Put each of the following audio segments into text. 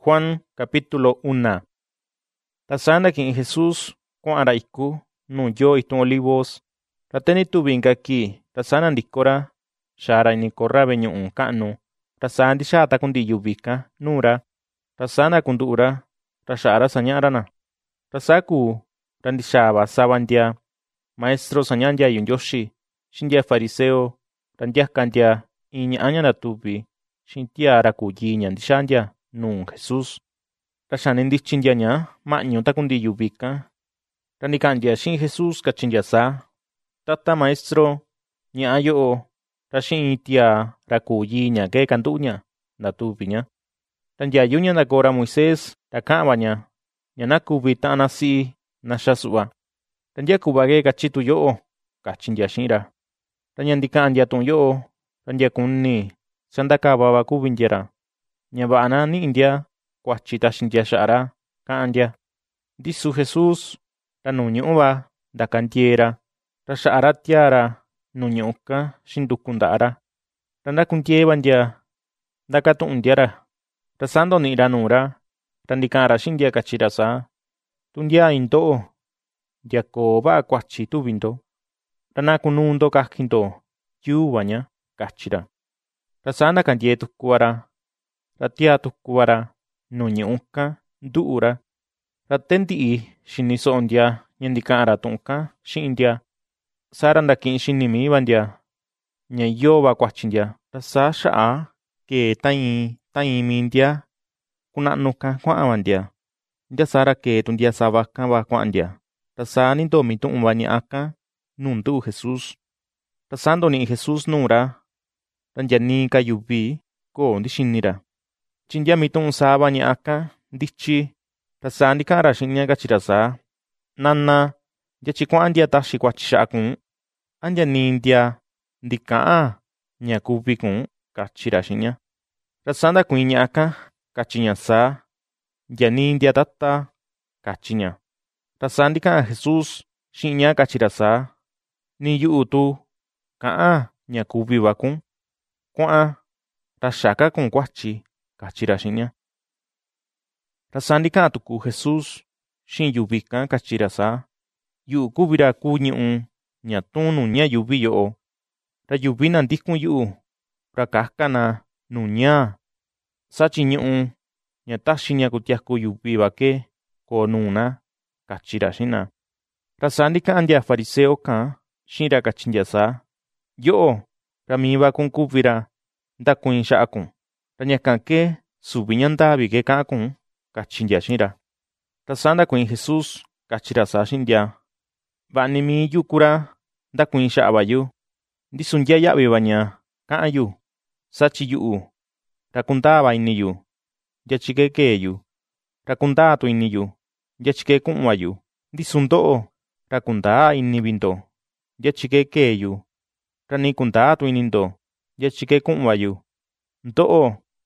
Juan capítulo 1. Tasana kin Jesús kua'ra iku nu yo itun Olivos. Rateni tubinka ki tasana ndikora xara ini korra veñu'u ka'nu. Tasa ndixata kundi yuvika nura. Tasana kundu'ra raxa'ra saña'rana. Tasaku randixaba sava ntia maestro saña ntia yunyoxi xintia fariseo randiaka ntia in ña'a ña tuvi xintia ra kuyi ña ndixa ntia nu Jesús. Raxani ndichin ntia ña ma'ñu takundi yuvika. Randika'an ntia xi'in Jesús kachi ntia saa: Tata maestro, ña'a yo'o ra xi'in tia ra kuyi ña ke kandu'u ña ndatuvi ña. Randiayu ña ndakora Moisés raka'va ña ña nakuvi ta'an nasi'i naxa su'va. Randiakuva ke kachitu yo'o, kachi ntia xi'in ra. Raña ndika'an ntia tu'un yo'o randiakuni xandakavava kuvi ntia ra, ña va'a na ni'i ntia kuachi taxi ntia xa'ra, ka'an ntia. Ndisu Jesús ra nu ñu'uva ndaka ntiera ra xa'ra tiara nu ñu'uka xinduku nda'ra. Ra ndakuntieva ntia ndakatu'un ntia ra. Ra sando ni'i ra nura randika'an ra xi'in ntia kachi ra saa: Tu ntia into'o ndiako va'a kuachi tuvindo, ra na kunundo kajindo yuva ña, kachi ra. Ra saa ndakantie tukuva ra tia tukuva ra nu ñu'uka ndu'u ra. Ra tendi'i xini so'o ntia ña ndika'an ra tu'unka xi'in ntia, saa ra ndaki'in xini miiva ntia ña yova kuachi ntia. Ra saa xa'a kee ta'in mi ntia kuna'nuka kua'anva ntia. Ntia saa ra kee tu ntia savaka va kua'an ntia. Ra saa nindo mitu'unva ña'aka nu ndu'u Jesús. Ra saa ndoni'i Jesús nuu ra ntiani ka yuvi koo ndixini ra. Chi ntia mitu'un sava ña'aka ndichi. Ra saa ndika'an ra xi'in ña kachi ra saa: Nana, ntia chi kua'an ntia taxi kuachi xa'a kun, a ntiani ntia ndika'an ña kuvi kun, kachi ra xi'in ña. Ra saa ndakuiin ña'aka kachi ña saa: Ntiani ntia tata, kachi ña. Ra saa ndika'an Jesús xi'in ña kachi ra saa: Ni yu'u tu ka'an ña kuvi va kun. Kua'an ra xaka kun kuachi, kachi ra xi'in ña. Ra saa ndika'an tuku Jesús xi'in yuvika kachi ra saa: Yu'u kuvi ra kuu ñu'u ña tuun nuña yuvi yo'o. Ra yuvi na ndikun yu'u ra kaka na nuñaa, saa chi ñu'u ña taxi ña kutiaku yuvi va ke koo nuu na, kachi ra xi'in na. Ra saa ndika'an ntia fariseo kan xi'in ra kachi ntia saa: Yo'o ra mii va kun kuvi ra ndakuiin xa'a kun, ra ñakan ke suvi ña ndavi ke ka'an kun, kachi ntia xi'in ra. Ra saa ndakuiin Jesús kachi ra saa xi'in ntia: Va'a ni mii yu kura ndakuiin xa'a va yu, ndisu ntia ya'vi va ña ka'an yu, saa chi yu'u ra kundaa va ini yu ntia chi ke kee yu, ra kundaa tu ini yu ntia chi ke ku'un va yu. Ndisu ndo'o ra kundaa ini vindo ntia chi ke kee yu, ra ni kundaa tu ini ndo ntia chi ke ku'un va yu. Ndo'o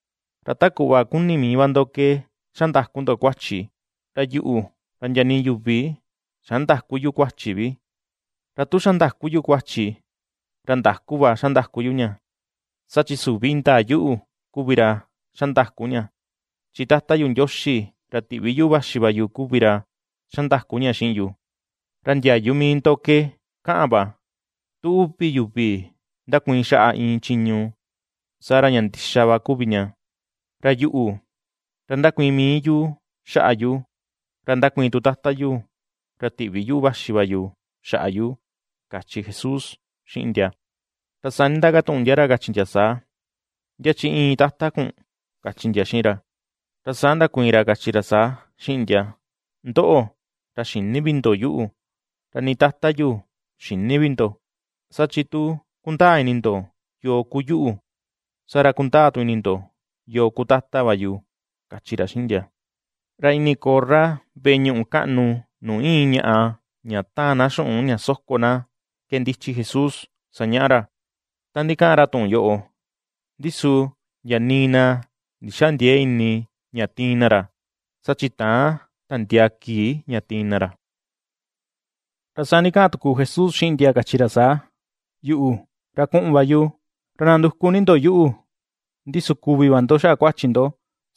ra taku'va kuni mii va ndo ke xandaku ndo kuachi, ra yu'u ra ntiani yuvi xandaku yu kuachi vi. Ra tu xandaku yu kuachi, ra ndaku va xandaku yu ña, saa chi suvi ndaa yu'u kuvi ra xandaku ña. Chi Tata yu Ndioxi ra ti'vi yu vaxi va yu kuvi ra xandaku ña xi'in yu. Ra ndiayu mii ndo ke ka'an va: Tu uvi yuvi ndakuiin xa'a in chiñu, saa ra ña ndixa va kuvi ña. Ra yu'u ra ndakuiin mii yu xa'a yu, ra ndakuiin tu Tata yu ra ti'vi yu vaxi va yu xa'a yu, kachi Jesús xi'in ntia. Ra saa ndakatu'un ntia ra kachi ntia saa: Ntia chi in Tata kun, kachi ntia xi'in ra. Ra saa ndakuiin ra kachi ra saa xi'in ntia: Ndo'o ra xini vindo yu'u, ra ni Tata yu xini vindo. Saa chi tu kundaa ini ndo yoo kuu yu'u, saa ra kundaa tu ini ndo yoo kuu Tata va yu, kachi ra xi'in ntia. Ra ini korra veñu'u ka'nu nu iin ña'a ña taan na xu'un ña soko na kendichi Jesús saña'a ra. Ta ndika'an ra tu'un yo'o, ndisu ntiani na ndixa ndiee ini ña tiin na ra, saa chi taan tantia kii ña tiin na ra. Ra saa ndika'an tuku Jesús xi'in ntia kachi ra saa: Yu'u ra ku'un va yu, ra nanduku ni ndo yu'u, ndisu kuvi va ndo xa'a kuachi ndo,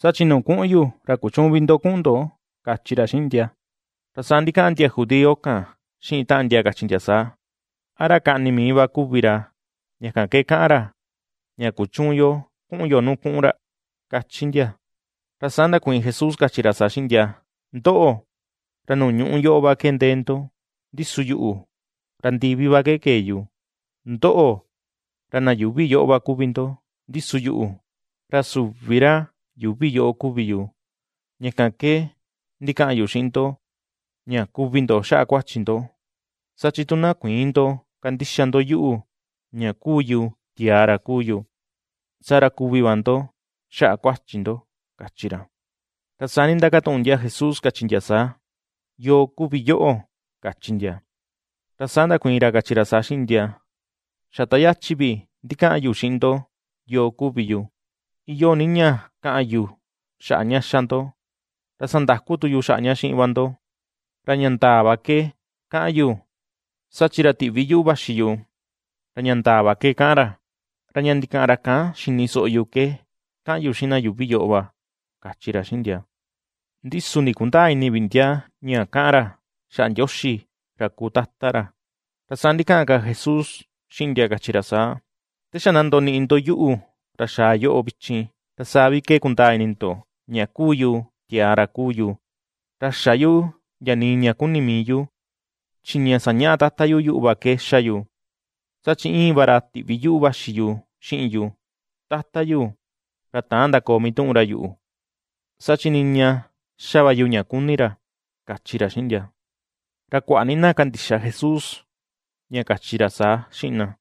Sachi nuu ku'un ra kuchumvi ndo ku'un ndo, kachi ra xi'in ntia. Ta saa ndika'a ntia judío kan xi'in ta'an ntia kachi ntia saa: ―¿Ara ka'ni mii va kuvi ra? Ñakan ke ka'an ra ña kuchuun yo ku'un yo nuu ku'un ra ―kachi ntia. Ta saa ndakuiin Jesús kachi ra saa xi'in ntia: ―Ndo'o, ra nuu ñu'ú yo'o va kee ndee ndo, ndisu yu'u, ra ndivi va kee yu. Ndo'o, ra na yuvi yo'o va kuvi ndo, ndisu yu'u, ra suvi ra yuvi yo'o kuvi yu. Ñakan ke ndika'an yu xi'in ndo ña kuvi ndo xa'a kuachi ndo. Sachi tu na kuiin ndo kandixa ndo yu'u ña kuu yu tiara kuu yu, sara kuvi va ndo xa'a kuachi ndo ―kachi ra. Ta saa ni ndakatu'un ntia Jesús kachi ntia saa: ―¿Yoo kuvi yo'o? ―kachi ntia. Ta saa ndakuiin ra kachi ra saa xi'in ntia: ―Xa ta yachi vi ndika'an yu xi'in ndo yoo kuvi yu. Iyo ni ña ka'an yu xa'a ña xa ndo, ta sandaku tu yu xa'a ña xi'in va ndo. Ra ña ndaa va ke ka'an yu, sachi ra ti'vi yu'u vaxi yu, ra ña ndaa va ke ka'an ra. Ra ña ndika'an ra kan xini so'o yu ke ka'an yu xi'in na yuvi yo'o va ―kachi ra xi'in ntia. Ndisu ndi kundaa ini vi ntia ña ka'an ra xa'a Ndioxi ra kuu tata ra. Ta saa ndika'an ka Jesús xi'in ntia kachi ra saa: ―Te xa nando ni'i ndo yu'u ra xaa yo'o vichin, ta saa vi ke kundaa ini ndo ña kuu yu tiara kuu yu. Ra xa yu ya ni ña kuni mii yu, chi ña saña'a tata yu yu'u va ke xa yu. Sachi iin va ra ti'vi yu'u vaxi yu xi'in yu, tata yu, ra taan ndakoo mitu'un ra yu'u. Sachi ni ña xa va yu ña kuni ra ―kachi ra xi'in ntia. Ra kua'a ni na kandixa Jesús ña kachi ra saa xi'in na.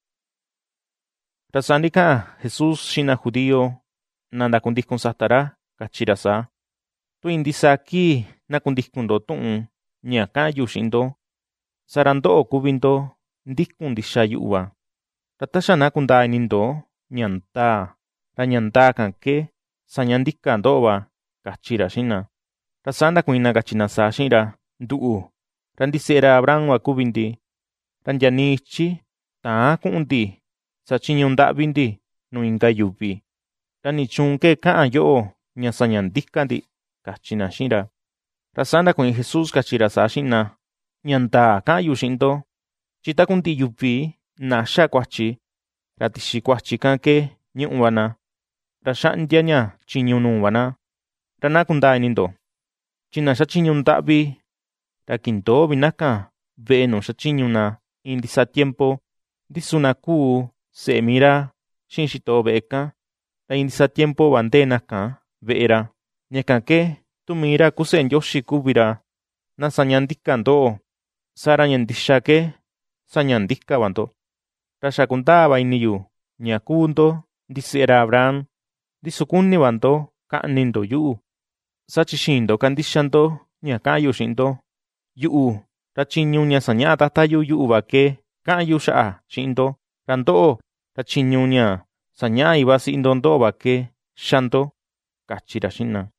Ta saa ndika'an Jesús xi'in na judío na ndakundikun sata ra kachi ra saa: ―Tu iin ndisaa kii nakundikun ndo tu'un ña ka'an yu xi'in ndo, sara ndo'o kuvi ndo ndikun ndixa yu'u va. Ta taxa na kundaa ini ndo ña ndaa, ra ña ndaa kan ke saña ndika ndo'o va ―kachi ra xi'in na. Ta saa ndakuiin na kachi na saa xi'in ra: ―Ndu'u, ra ndise'e ra Abraham va kuvi ndi. Ra ndia ni ichi taan ku'un ndi sachiñu nda'vi ndi nuu inka yuvi. Ra ni chuun ke ka'an yo'o ña saña ndika ndi ―kachi na xi'in ra. Ta saa ndakuiin Jesús kachi ra saa xi'in na: ―Ña ndaa ka'an yu xi'in ndo, chi taku ndi yuvi na xa kuachi, ra tixi kuachi kan ke ñu'u va na, ra xa'ndia ña chiñu nuu va na. Ra na kundaa ini ndo, chi na xachiñu nda'vi, ra kindoo vi nakan ve'e nu xachiñu na iin ndisa tiempo, ndisu na kuu se'e mii ra xi'in xitoo ve'e kan, ra iin ndisa tiempo va ndee nakan ve'e ra. Ñakan ke tu mii ra kuu Se'e Ndioxi kuvi ra na saña ndika ndo'o, sara ña ndixa ke saña ndika va ndo. Ra xa kundaa va ini yu ña kuu ndo ndise'e ra Abraham, ndisu kuni va ndo ka'ni ndo yu'u. Sachi xiin ndo kandixa ndo ña ka'an yu xi'in ndo. Yu'u, ra chiñu ña saña'a tata yu yu'u va ke ka'an yu xa'a xi'in ndo. Ra ndo'o, ra chiñu ña saña'a iva si'i ndo ndo'o va ke xa ndo ―kachi ra xi'in na.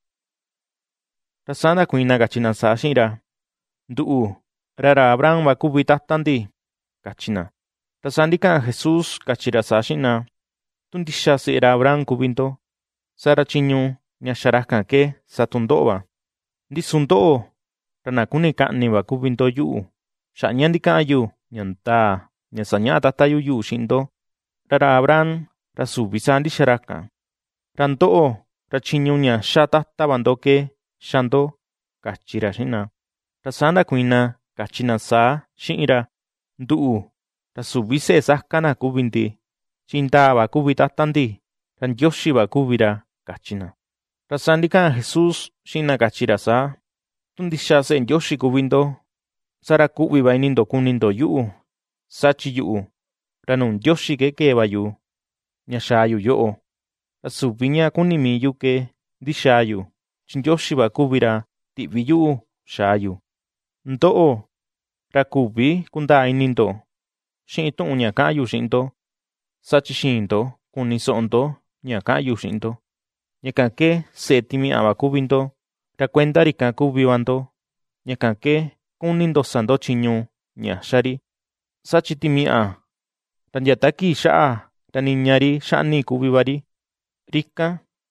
Ta saa ndakuiin na kachi na saa xi'in ra: ―Ndu'u, ra Abraham va kuvi tata ndi ―kachi na. Ta saa ndika'an Jesús kachi ra saa xi'in na: ―Tu ndixa se'e ra Abraham kuvi ndo, sara chiñu ña xa rakan ke satu ndo'o va. Ndisu ndo'o, ra na kuni ka'ni va kuvi ndo yu'u, xa'a ña ndika'an yu ña ndaa ña saña'a tata yu yu'u xi'in ndo. Ra Abraham, ra suvi saa ndixa rakan. Ra ndo'o, ra chiñu ña xa tata va ndo ke xa ndo ―kachi ra xi'in na. Ta saa ndakuiin na kachi na saa xi'in ra: ―Ndu'u, ra suvi se'e saka na kuvi ndi, chi ndaa va kuvi tata ndi, ra Ndioxi va kuvi ra ―kachi na. Ta saa ndika'an Jesús xi'in na kachi ra saa: ―Tu ndixa Se'e Ndioxi kuvi ndo, sara ku'vi va ini ndo kuni ndo yu'u, sachi yu'u, ra nuu Ndioxi ke kee va yu ña xaa yu yo'o. Ra suvi ña kuni mii yu ke ndixaa yu, chi Ndioxi va kuvi ra ti'vi yu'u xaa yu. Ndo'o, ra kuvi kundaa ini ndo xi'in tu'un ña ka'an yu xi'in ndo, sachi xiin ndo kuni so'o ndo ña ka'an yu xi'in ndo. Ñakan ke se'e timi'a va kuvi ndo, ra kuenda rikan kuvi va ndo. Ñakan ke kuni ndo sa ndo chiñu ña xa ri. Sachi timi'a, ra ndia ta kii xa'a ra niña ri xa'ni kuvi va ri. Rikan,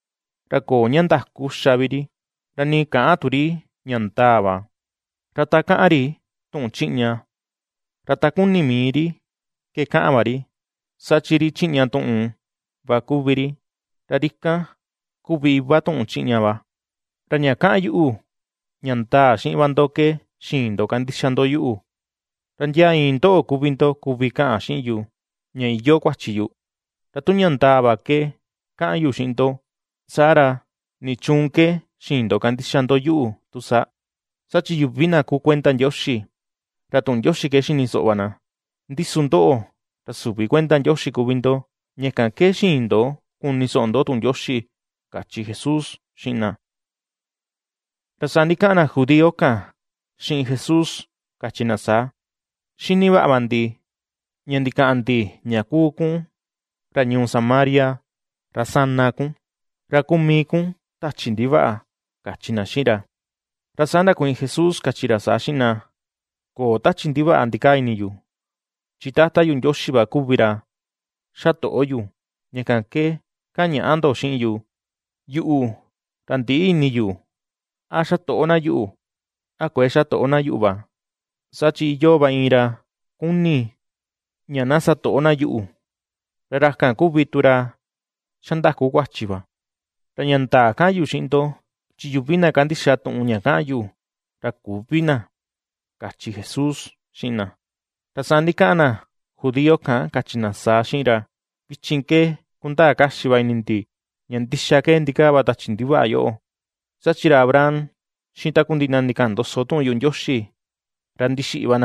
ra ko'o ña ndaku xaviri, ra ni ka'an turi ña ndaa va, ra ta ka'an ri tu'un chi'ña, ra ta kuni mii ri ke ka'an va ri, sachi ri chi'ña tu'un va kuvi ri, ra rikan kuvi iva tu'un chi'ña va. Ra ña ka'an yu'u ña ndaa xi'in va ndo ke xiin ndo kandixa ndo yu'u. Ra ndia in ndo'o kuvi ndo kuvi ka'an xi'in yu ña iyo kuachi yu. Ra tu ña ndaa va ke ka'an yu xi'in ndo, saa ra ni chuun ke xiin ndo kandixa ndo yu'u tusa. Sachi yuvi na kuu kuenda Ndioxi, ra tu'un Ndioxi ke xini so'o va na. Ndisu ndo'o ra suvi kuenda Ndioxi kuvi ndo, ñakan ke xiin ndo kuni so'o ndo tu'un Ndioxi ―kachi Jesús xi'in na. Ra saa ndika'an na judío kan xi'in Jesús, kachi na saa: ―Xini va'a va ndi ña ndika'an ndi ña kuu kun ra ñuu Samaria, ra sana kun, ra kumi kun tachi ndiva'a ―kachi na xi'in ra. Ra saa ndakuiin Jesús kachi ra saa xi'in na: ―Koo tachi ndiva'a ndikaa ini yu, chi Tata yu Ndioxi va kuvi ra xato'o yu, ñakan ke kaña'a ndo xi'in yu: “Yu'u ra ndi'i ini yu, ¿a xato'o na yu'u, a kue xato'o na yu'u va?” Sachi iyo va in ra kuni ña na sato'o na yu'u, ra rakan kuvi tu ra xandaku kuachi va. Ra ña ndaa ka'an yu xi'in ndo, chi yuvi na kandixa tu'un ña ka'an yu, ra kuvi na ―kachi Jesús xi'in na. Ra saa ndika'an na judío kan kachi na saa xi'in ra: ―Vichin ke kundaa kaxi va ini ndi ña ndixa ke ndikaa va tachi ndiva'a yo'o. Sachi ra Abraham xi'in taku ndi'i na nika'an ndoso tu'un yu'u Ndioxi, ra ndixi'i va na.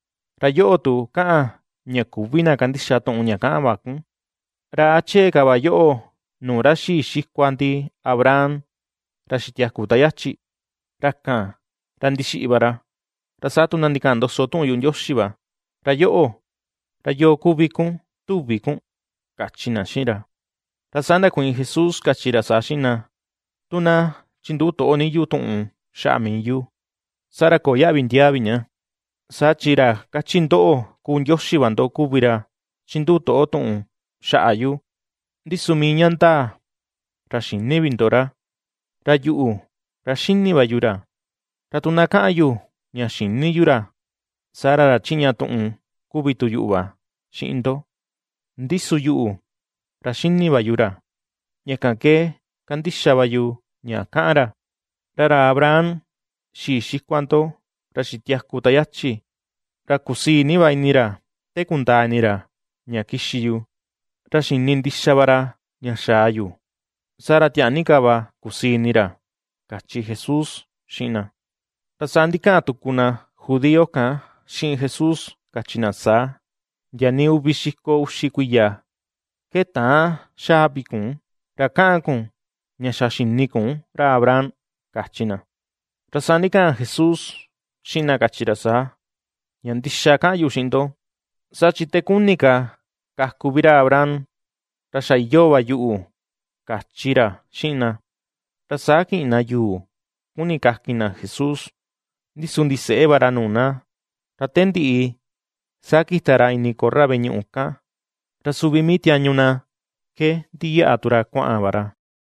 Ra yo'o tu ka'an ña kuvi na kandixa tu'un ña ka'an va kun. Ra ¿a chee ka va yo'o nuu ra xii xikua ndi Abraham, ra xitiaku ta yachi? Rakan ra ndixi'i va ra. Ra saa tu na nika'an ndoso tu'un yu'u Ndioxi va. Ra yo'o, ra yoo kuvi kun tuvi kun ―kachi na xi'in ra. Ra saa ndakuiin Jesús kachi ra saa xi'in na: ―Tu na chindu'u to'o ni yu tu'un xa'a mii yu, saa ra koo ya'vi ndiaa vi ña. Sachi ra kachi ndo'o kuu Ndioxi va ndo kuvi ra chindu'u to'o tu'un xa'a yu. Ndisu mii ña ndaa ra xini vi ndo ra. Ra yu'u ra xini va yu ra. Ra tu na ka'an yu ña xini yu ra, saa ra chi'ña tu'un kuvi tu yu'u va xi'in ndo. Ndisu yu'u ra xini va yu ra, ñakan ke kandixa va yu ña ka'an ra. Ra Abraham xii xikua ndo, ra xitiaku ta yachi, ra kusii ni va ini ra te kundaa ini ra ña kixi yu, ra xini ndixa va ra ña xaa yu. Saa ra tia'ni ka va kusii ini ra ―kachi Jesús xi'in na. Ra saa ndika'an tuku na judío kan xi'in Jesús, kachi na saa: ―Ndia ni 200 kuiya ke taan xavi kun, ra ka'an kun ña xa xini kun ra Abraham ―kachi na. Ra saa ndika'an Jesús xi'in na kachi ra saa: ―Ña ndixa ka'an yu xi'in ndo, sachi te kuni ka kaku vi ra Abraham, ra xa iyo va yu'u ―kachi ra xi'in na. Ra saa ki'in na yuu kuni kakin na Jesús, ndisu ndise'e va ra nuu na. Ra te ndi'i, saa kita ra ini korra ve'e ñu'u kan, ra suvi mii tiañu na ke ndiya'a tu ra kua'an va ra.